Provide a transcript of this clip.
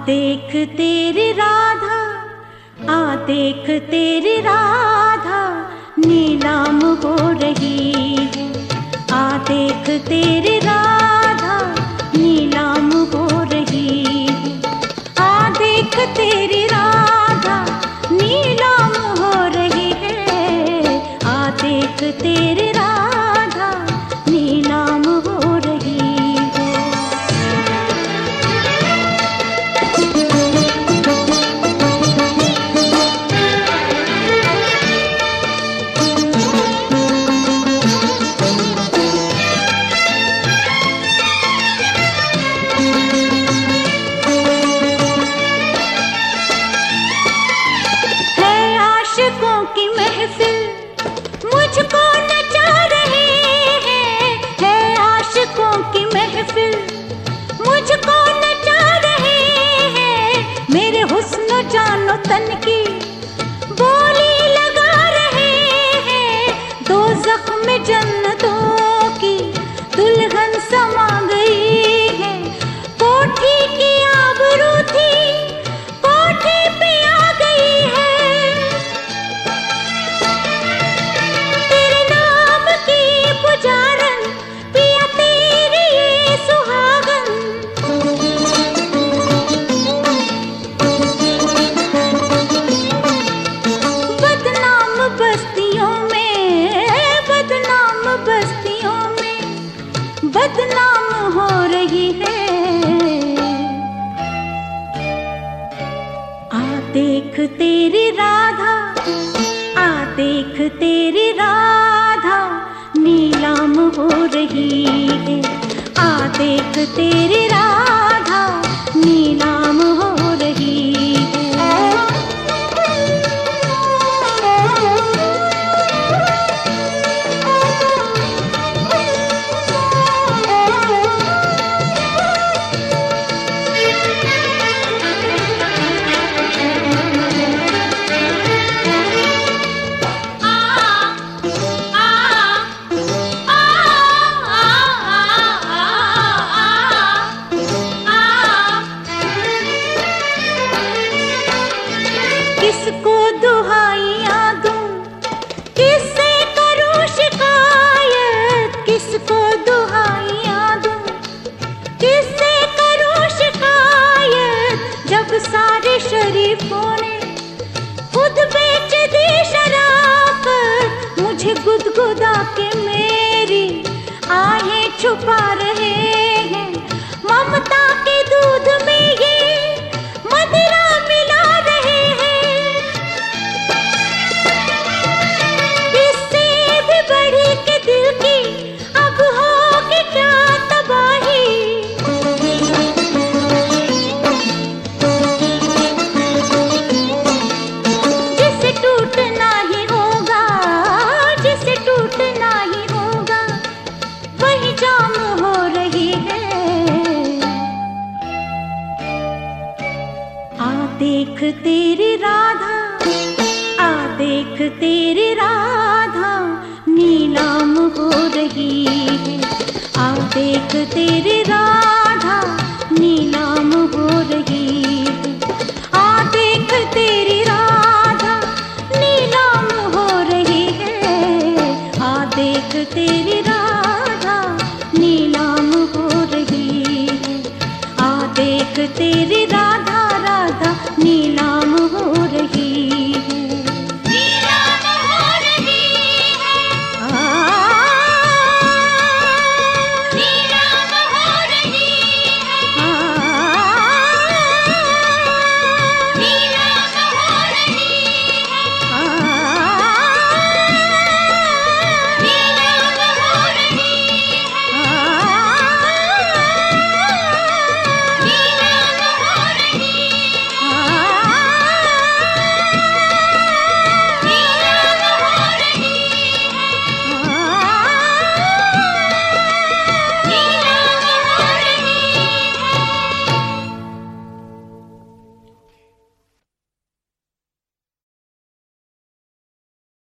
देख तेरी राधा, आ देख तेरी राधा नीलाम हो रही है। आ देख तेरी राधा नीलाम हो रही है। आ देख तेरी राधा नीलाम हो रही है। आ देख तेरी राधा नीलाम हो रही है। की महफिल मुझको नचा रही है आशिकों की महफिल मुझको नचा रही है। मेरे हुस्न जानो तन की बोली लगा रहे हैं। दो जख्म जन्नतों की दुल्हन समा गई है। कोठी की आबरू थी कोठी पे आ गई है। बदनाम हो रही है। आ देख तेरी राधा, आ देख तेरी राधा नीलाम हो रही है। आ देख तेरी राधा नीलाम हो रही है। किसको दुहाइयाँ दूं, किससे करूं शिकायत। किसको दुहाइयाँ दूं, किससे करूं शिकायत। जब सारे शरीफों ने खुद बेच दी शराफत। मुझे गुदगुदा के मेरी आहें छुपा रहे हैं। ममता के दूध में ये मदिरा मिला रहे हैं। इससे भी बड़ी के दिल की अब होगी क्या तबाही। जिसे टूटना ही होगा, जिसे टूटना ही होगा वही जाम हो रही है। आ देख तेरी राधा, आ देख तेरी राधा नीलाम हो रही है। आ देख तेरी राधा नीलाम हो रही है। आ देख तेरी राधा नीलाम हो रही है। आ देख तेरी राधा नीलाम हो रही है। आ देख तेरी